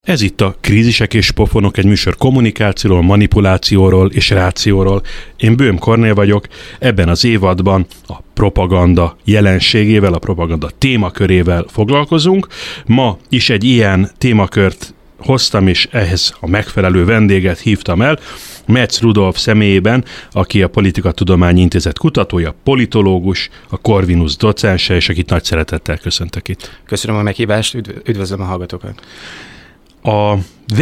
Ez itt a Krízisek és pofonok, egy műsor kommunikációról, manipulációról és rációról. Én Böhm Kornél vagyok, ebben az évadban a propaganda jelenségével, a propaganda témakörével foglalkozunk. Ma is egy ilyen témakört hoztam, és ehhez a megfelelő vendéget hívtam el, Metz Rudolf személyében, aki a Politikatudományi Intézet kutatója, politológus, a Corvinus docense, és akit nagy szeretettel köszöntök itt. Köszönöm a meghívást, üdvözlöm a hallgatókat. A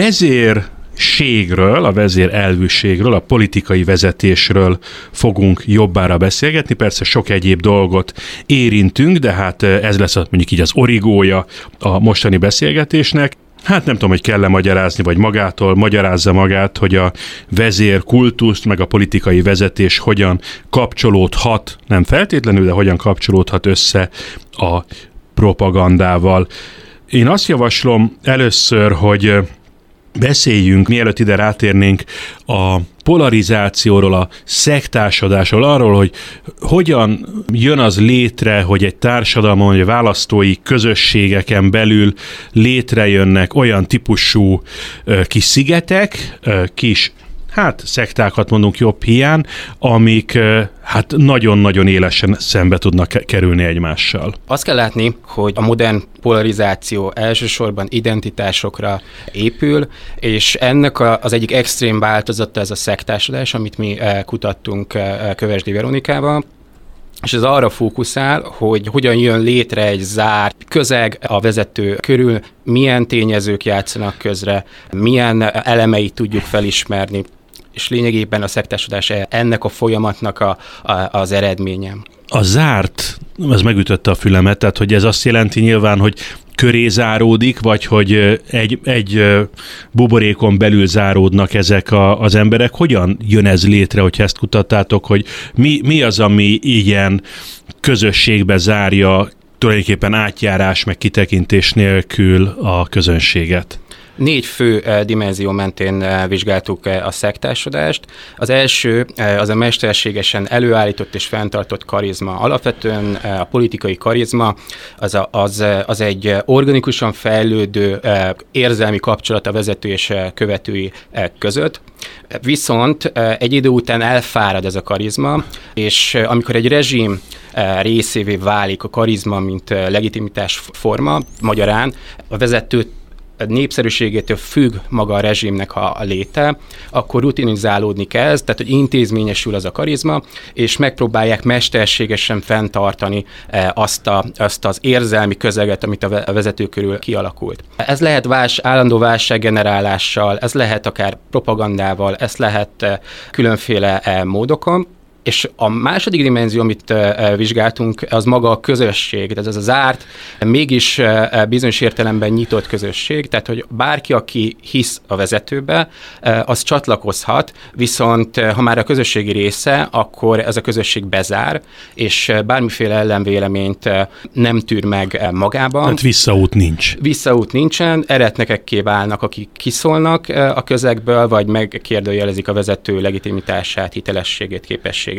vezérségről, a vezérelvűségről, a politikai vezetésről fogunk jobbára beszélgetni. Persze sok egyéb dolgot érintünk, de hát ez lesz mondjuk így az origója a mostani beszélgetésnek. Hát nem tudom, hogy kell-e magyarázni, vagy magától magyarázza magát, hogy a vezérkultuszt, meg a politikai vezetés hogyan kapcsolódhat, nem feltétlenül, de hogyan kapcsolódhat össze a propagandával. Én azt javaslom először, hogy beszéljünk, mielőtt ide rátérnénk, a polarizációról, a szektásodásról, arról, hogy hogyan jön az létre, hogy egy társadalmon, vagy választói közösségeken belül létrejönnek olyan típusú kis szigetek, kis szektákat mondunk jobb hiány, amik hát nagyon-nagyon élesen szembe tudnak kerülni egymással. Azt kell látni, hogy a modern polarizáció elsősorban identitásokra épül, és ennek az egyik extrém változata ez a szektásodás, amit mi kutattunk Kövesdi Veronikával, és ez arra fókuszál, hogy hogyan jön létre egy zárt közeg a vezető körül, milyen tényezők játszanak közre, milyen elemeit tudjuk felismerni, és lényegében a szektásodás ennek a folyamatnak az eredménye. A zárt, ez megütötte a fülemet, tehát hogy ez azt jelenti nyilván, hogy köré záródik, vagy hogy egy buborékon belül záródnak ezek az emberek. Hogyan jön ez létre, hogyha ezt kutattátok, hogy mi az, ami ilyen közösségbe zárja tulajdonképpen átjárás meg kitekintés nélkül a közönséget? 4 fő dimenzió mentén vizsgáltuk a szektásodást. Az első az a mesterségesen előállított és fenntartott karizma. Alapvetően a politikai karizma az egy organikusan fejlődő érzelmi kapcsolat a vezető és követői között. Viszont egy idő után elfárad ez a karizma, és amikor egy rezsim részévé válik a karizma, mint legitimitás forma, magyarán a vezető népszerűségétől függ maga a rezsimnek a léte, akkor rutinizálódni kezd, tehát hogy intézményesül az a karizma, és megpróbálják mesterségesen fenntartani azt az érzelmi közeget, amit a vezető körül kialakult. Ez lehet állandó válsággenerálással, ez lehet akár propagandával, ez lehet különféle módokon. És a második dimenzió, amit vizsgáltunk, az maga a közösség, tehát ez az zárt, mégis bizonyos értelemben nyitott közösség, tehát hogy bárki, aki hisz a vezetőbe, az csatlakozhat, viszont ha már a közösségi része, akkor ez a közösség bezár, és bármiféle ellenvéleményt nem tűr meg magában. Tehát visszaút nincs. Visszaút nincsen, eretnekekké válnak, akik kiszólnak a közegből, vagy megkérdőjelezik a vezető legitimitását, hitelességét, képességét.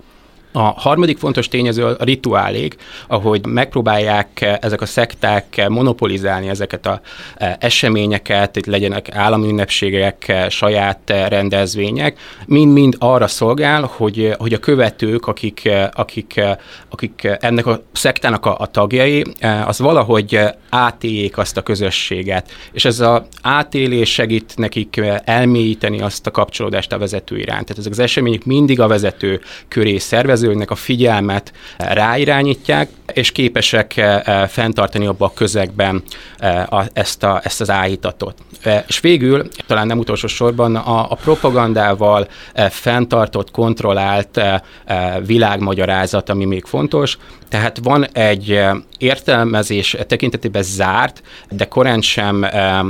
A harmadik fontos tényező a rituálék, ahogy megpróbálják ezek a szekták monopolizálni ezeket az eseményeket, itt legyenek állami ünnepségek, saját rendezvények, mind-mind arra szolgál, hogy a követők, akik ennek a szektának a tagjai, az valahogy átéljék azt a közösséget, és ez az átélés segít nekik elmélyíteni azt a kapcsolódást a vezető iránt. Tehát ezek az események mindig a vezető köré szerveződnek, a figyelmet ráirányítják, és képesek fenntartani abba a közegben ezt az áhítatot. És végül, talán nem utolsó sorban, a propagandával fenntartott, kontrollált világmagyarázat, ami még fontos. Tehát van egy értelmezés tekintetében zárt, de korán sem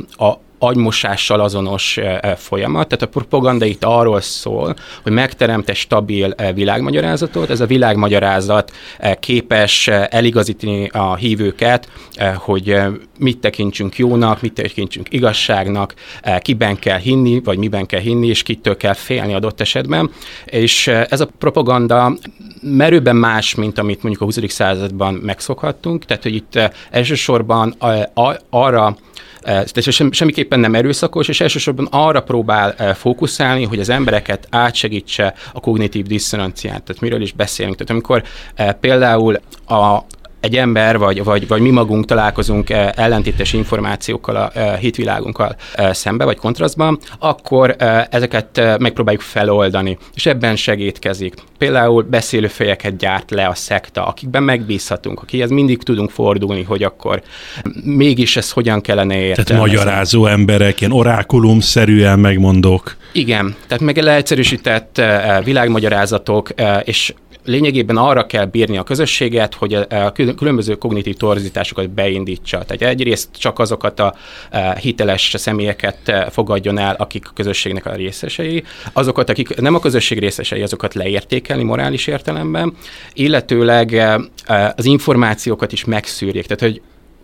agymosással azonos folyamat. Tehát a propaganda itt arról szól, hogy megteremt egy stabil világmagyarázatot. Ez a világmagyarázat képes eligazítani a hívőket, hogy mit tekintsünk jónak, mit tekintsünk igazságnak, kiben kell hinni, vagy miben kell hinni, és kitől kell félni adott esetben. És ez a propaganda merőben más, mint amit mondjuk a 20. században megszokhattunk. Tehát, hogy itt elsősorban arra semmiképpen nem erőszakos, és elsősorban arra próbál fókuszálni, hogy az embereket átsegítse a kognitív diszonanciát. Tehát miről is beszélünk? Tehát amikor például egy ember, vagy mi magunk találkozunk ellentétes információkkal a hitvilágunkkal szembe, vagy kontrasztban, akkor ezeket megpróbáljuk feloldani, és ebben segítkezik. Például beszélőfejeket gyárt le a szekta, akikben megbízhatunk, akihez mindig tudunk fordulni, hogy akkor mégis ezt hogyan kellene értelmezni. Tehát magyarázó emberek, ilyen orákulumszerűen megmondók. Igen, tehát meg leegyszerűsített világmagyarázatok, és lényegében arra kell bírni a közösséget, hogy a különböző kognitív torzításokat beindítsa. Tehát egyrészt csak azokat a hiteles személyeket fogadjon el, akik a közösségnek a részesei, azokat, akik nem a közösség részesei, azokat leértékelni morális értelemben, illetőleg az információkat is megszűrjék. Tehát, hogy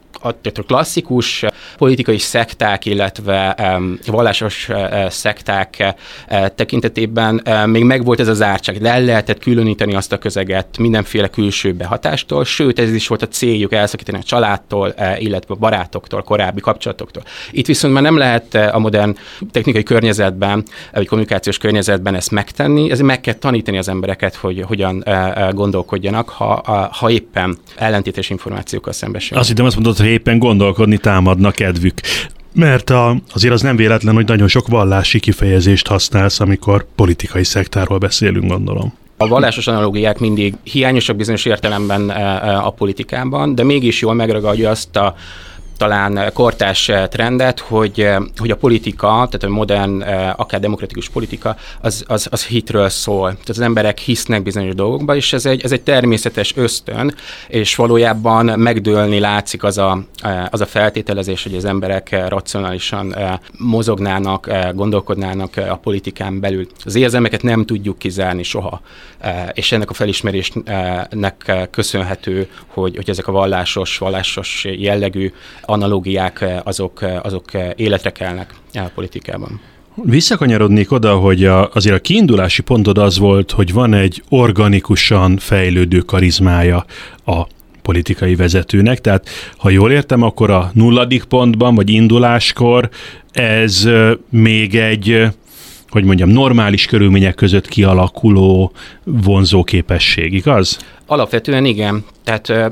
a klasszikus politikai szekták, illetve vallásos szekták tekintetében még megvolt ez az zártság, le lehetett különíteni azt a közeget mindenféle külső behatástól, sőt ez is volt a céljuk elszakítani a családtól, illetve a barátoktól, korábbi kapcsolatoktól. Itt viszont már nem lehet a modern technikai környezetben, vagy kommunikációs környezetben ezt megtenni, ezért meg kell tanítani az embereket, hogy hogyan gondolkodjanak, ha éppen ellentétes információkkal szembesülnek. Azt hittem, azt mondod, hogy éppen gondolkodni támadna kedvük. Mert azért az nem véletlen, hogy nagyon sok vallási kifejezést használsz, amikor politikai szektáról beszélünk, gondolom. A vallásos analógiák mindig hiányosak bizonyos értelemben a politikában, de mégis jól megragadja azt a talán kortárs trendet, hogy a politika, tehát a modern, akár demokratikus politika, az hitről szól. Tehát az emberek hisznek bizonyos dolgokba, és ez egy természetes ösztön, és valójában megdőlni látszik az a feltételezés, hogy az emberek racionálisan mozognának, gondolkodnának a politikán belül. Az érzelmeket nem tudjuk kizárni soha, és ennek a felismerésnek köszönhető, hogy ezek a vallásos jellegű analógiák azok életre kelnek a politikában. Visszakanyarodnék oda, hogy azért a kiindulási pontod az volt, hogy van egy organikusan fejlődő karizmája a politikai vezetőnek, tehát ha jól értem, akkor a 0. pontban, vagy induláskor ez még egy, hogy mondjam, normális körülmények között kialakuló vonzóképesség, igaz? Alapvetően igen. Tehát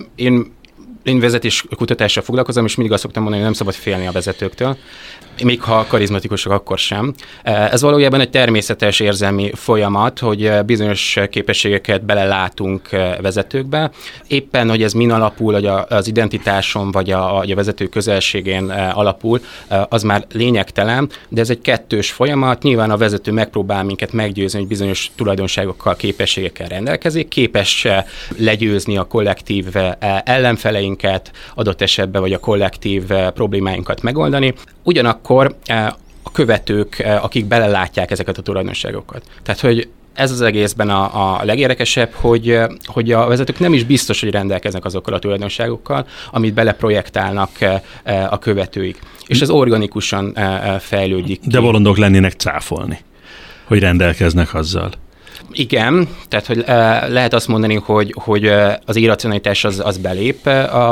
én vezetés kutatással foglalkozom, és mindig azt szoktam mondani, hogy nem szabad félni a vezetőktől, még ha karizmatikusak, akkor sem. Ez valójában egy természetes érzelmi folyamat, hogy bizonyos képességeket belelátunk vezetőkbe. Éppen, hogy ez min alapul, hogy az identitáson vagy a vezető közelségén alapul, az már lényegtelen, de ez egy kettős folyamat. Nyilván a vezető megpróbál minket meggyőzni, hogy bizonyos tulajdonságokkal, képességekkel rendelkezik, képes legyőzni a kollektív ellenfeleinket, adott esetben, vagy a kollektív problémáinkat megoldani. Ugyanakkor a követők, akik belelátják ezeket a tulajdonságokat. Tehát, hogy ez az egészben a legérdekesebb, hogy a vezetők nem is biztos, hogy rendelkeznek azokkal a tulajdonságokkal, amit beleprojektálnak a követőik. És ez organikusan fejlődik ki. De bolondok lennének cáfolni, hogy rendelkeznek azzal. Igen, tehát hogy lehet azt mondani, hogy az irracionalitás az belép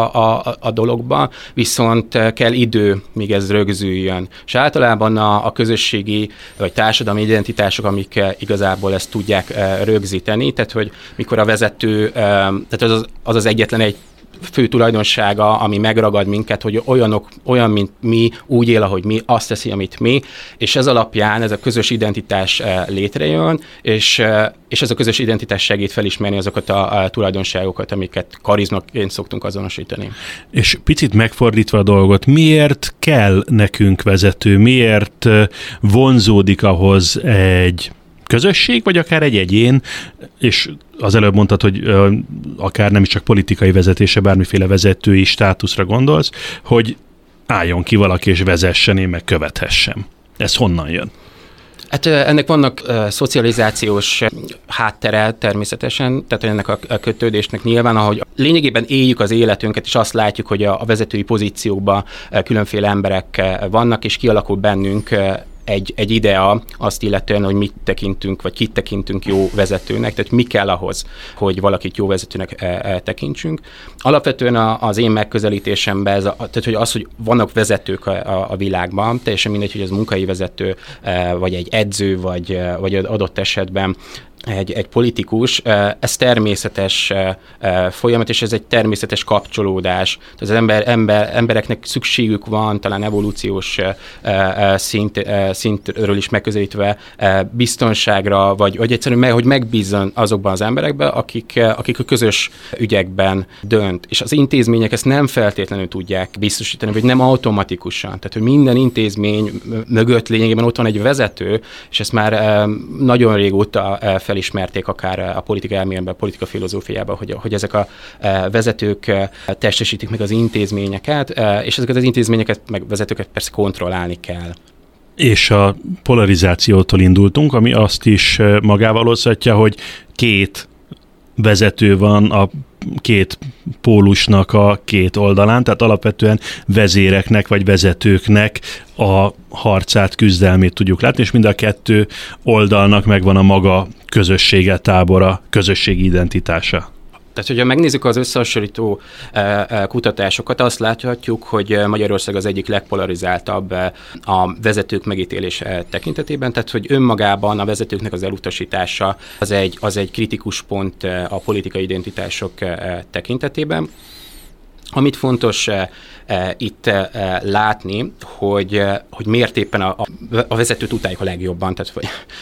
a dologba, viszont kell idő, míg ez rögzüljön. És általában a közösségi vagy társadalmi identitások, amik igazából ezt tudják rögzíteni, tehát hogy mikor a vezető, tehát az egyetlen egy fő tulajdonsága, ami megragad minket, hogy olyan, mint mi, úgy él, ahogy mi, azt teszi, amit mi, és ez alapján ez a közös identitás létrejön, és ez a közös identitás segít felismerni azokat a tulajdonságokat, amiket karizmaként szoktunk azonosítani. És picit megfordítva a dolgot, miért kell nekünk vezető, miért vonzódik ahhoz egy közösség, vagy akár egy egyén, és az előbb mondtad, hogy akár nem is csak politikai vezetése, bármiféle vezetői státuszra gondolsz, hogy álljon ki valaki és vezessen, én meg követhessem. Ez honnan jön? Hát ennek vannak szocializációs háttere természetesen, tehát ennek a kötődésnek nyilván, ahogy lényegében éljük az életünket, és azt látjuk, hogy a vezetői pozíciókban különféle emberek vannak, és kialakul bennünk egy idea azt illetően, hogy mit tekintünk, vagy kit tekintünk jó vezetőnek, tehát mi kell ahhoz, hogy valakit jó vezetőnek tekintsünk. Alapvetően az én megközelítésemben tehát hogy az, hogy vannak vezetők a világban, teljesen mindegy, hogy az munkai vezető, vagy egy edző, vagy adott esetben egy politikus, ez természetes folyamat, és ez egy természetes kapcsolódás. Tehát az embereknek szükségük van, talán evolúciós szintről is megközelítve biztonságra, vagy egyszerűen hogy megbízzon azokban az emberekben, akik a közös ügyekben dönt. És az intézmények ezt nem feltétlenül tudják biztosítani, vagy nem automatikusan. Tehát, hogy minden intézmény mögött lényegében ott van egy vezető, és ezt már nagyon régóta felismerték akár a politika elméletben, a politika filozófiában, hogy ezek a vezetők testesítik meg az intézményeket, és ezeket az intézményeket, meg vezetőket persze kontrollálni kell. És a polarizációtól indultunk, ami azt is magával hozhatja, hogy két vezető van a két pólusnak a két oldalán, tehát alapvetően vezéreknek vagy vezetőknek a harcát, küzdelmét tudjuk látni, és mind a kettő oldalnak megvan a maga közössége, tábora, közösségi identitása. Tehát, hogyha megnézzük az összehasonlító kutatásokat, azt láthatjuk, hogy Magyarország az egyik legpolarizáltabb a vezetők megítélése tekintetében, tehát, hogy önmagában a vezetőknek az elutasítása az egy kritikus pont a politikai identitások tekintetében. Amit fontos itt látni, hogy miért éppen a vezetőt utáljuk a legjobban. Tehát,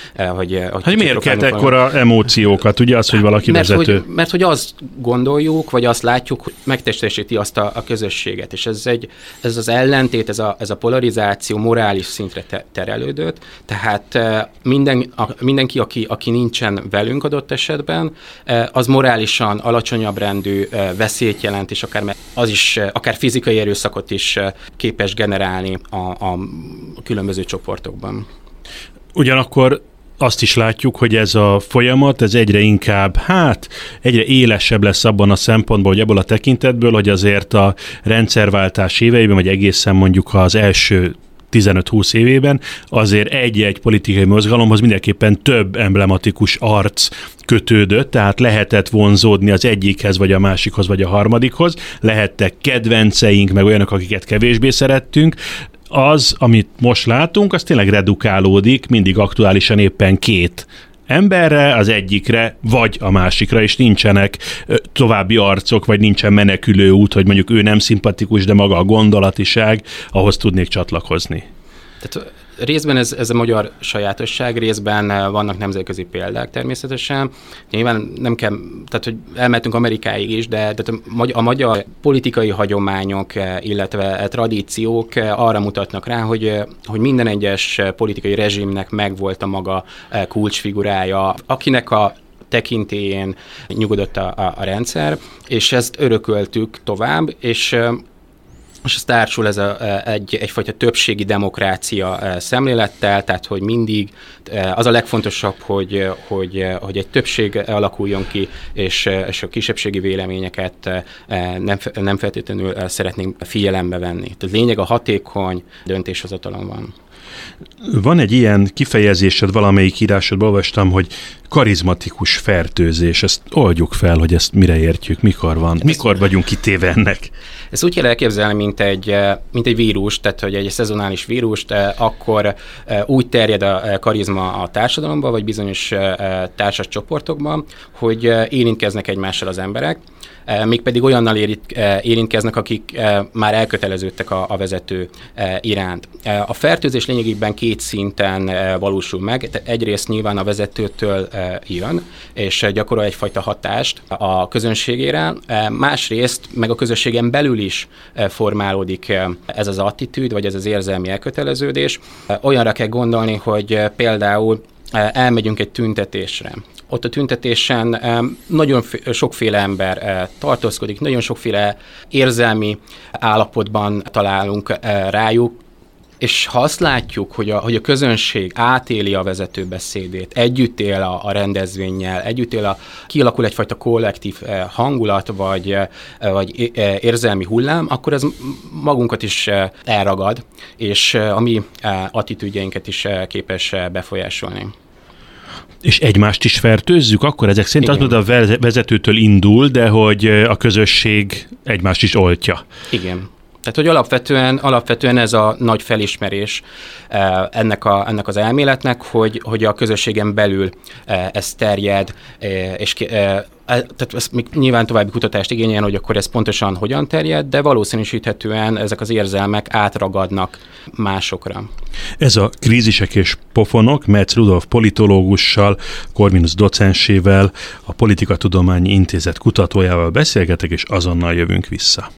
hogy miért kelt ekkora emóciókat, ugye az, hogy valaki vezető? Mert hogy azt gondoljuk, vagy azt látjuk, hogy megtestesíti azt a közösséget. És ez az ellentét, ez a polarizáció morális szintre terelődött. Tehát mindenki, aki nincsen velünk adott esetben, az morálisan alacsonyabb rendű veszélyt jelent, és akár fizikai erőszakot is képes generálni a különböző csoportokban. Ugyanakkor azt is látjuk, hogy ez a folyamat, ez egyre inkább, egyre élesebb lesz abban a szempontból, hogy ebből a tekintetből, hogy azért a rendszerváltás éveiben, vagy egészen mondjuk az első 15-20 évében azért egy-egy politikai mozgalomhoz mindenképpen több emblematikus arc kötődött, tehát lehetett vonzódni az egyikhez, vagy a másikhoz, vagy a harmadikhoz, lehettek kedvenceink, meg olyanok, akiket kevésbé szerettünk. Az, amit most látunk, az tényleg redukálódik, mindig aktuálisan éppen két emberre, az egyikre, vagy a másikra, és nincsenek további arcok, vagy nincsen menekülő út, hogy mondjuk ő nem szimpatikus, de maga a gondolatiság, ahhoz tudnék csatlakozni. Tehát részben ez a magyar sajátosság, részben vannak nemzetközi példák természetesen. Nyilván nem kell, tehát hogy elmehetünk Amerikáig is, de a magyar politikai hagyományok, illetve tradíciók arra mutatnak rá, hogy minden egyes politikai rezsimnek megvolt a maga kulcsfigurája, akinek a tekintélyén nyugodott a rendszer, és ezt örököltük tovább, és ez társul egyfajta többségi demokrácia szemlélettel, tehát hogy mindig az a legfontosabb, hogy egy többség alakuljon ki, és a kisebbségi véleményeket nem feltétlenül szeretnénk figyelembe venni. Tehát lényeg a hatékony döntéshozatalon van. Van egy ilyen kifejezésed, valamelyik írásodban olvastam, hogy karizmatikus fertőzés. Ezt oldjuk fel, hogy ezt mire értjük, mikor van, mikor vagyunk kitéve ennek. Ezt úgy kell elképzelni, mint egy vírus, tehát hogy egy szezonális vírust, akkor úgy terjed a karizma a társadalomban, vagy bizonyos társas csoportokban, hogy érintkeznek egymással az emberek, mégpedig olyannal érintkeznek, akik már elköteleződtek a vezető iránt. A fertőzés lényegében két szinten valósul meg. Egyrészt nyilván a vezetőtől jön, és gyakorol egyfajta hatást a közönségére, másrészt meg a közösségen belül is formálódik ez az attitűd, vagy ez az érzelmi elköteleződés. Olyanra kell gondolni, hogy például elmegyünk egy tüntetésre. Ott a tüntetésen nagyon sokféle ember tartózkodik, nagyon sokféle érzelmi állapotban találunk rájuk, És ha azt látjuk, hogy a közönség átéli a vezetőbeszédét, együtt él a rendezvénnyel, együtt él kialakul egyfajta kollektív hangulat, vagy érzelmi hullám, akkor ez magunkat is elragad, és a mi attitűdjeinket is képes befolyásolni. És egymást is fertőzzük, akkor ezek szerint Igen. azt mondod, a vezetőtől indul, de hogy a közösség egymást is oltja. Igen. Tehát, hogy alapvetően ez a nagy felismerés ennek az elméletnek, hogy a közösségen belül ez terjed, és tehát ez még nyilván további kutatást igényel, hogy akkor ez pontosan hogyan terjed, de valószínűsíthetően ezek az érzelmek átragadnak másokra. Ez a Krízisek és pofonok Metz Rudolf politológussal, Corvinus docensével, a Politikatudományi Intézet kutatójával beszélgetek, és azonnal jövünk vissza.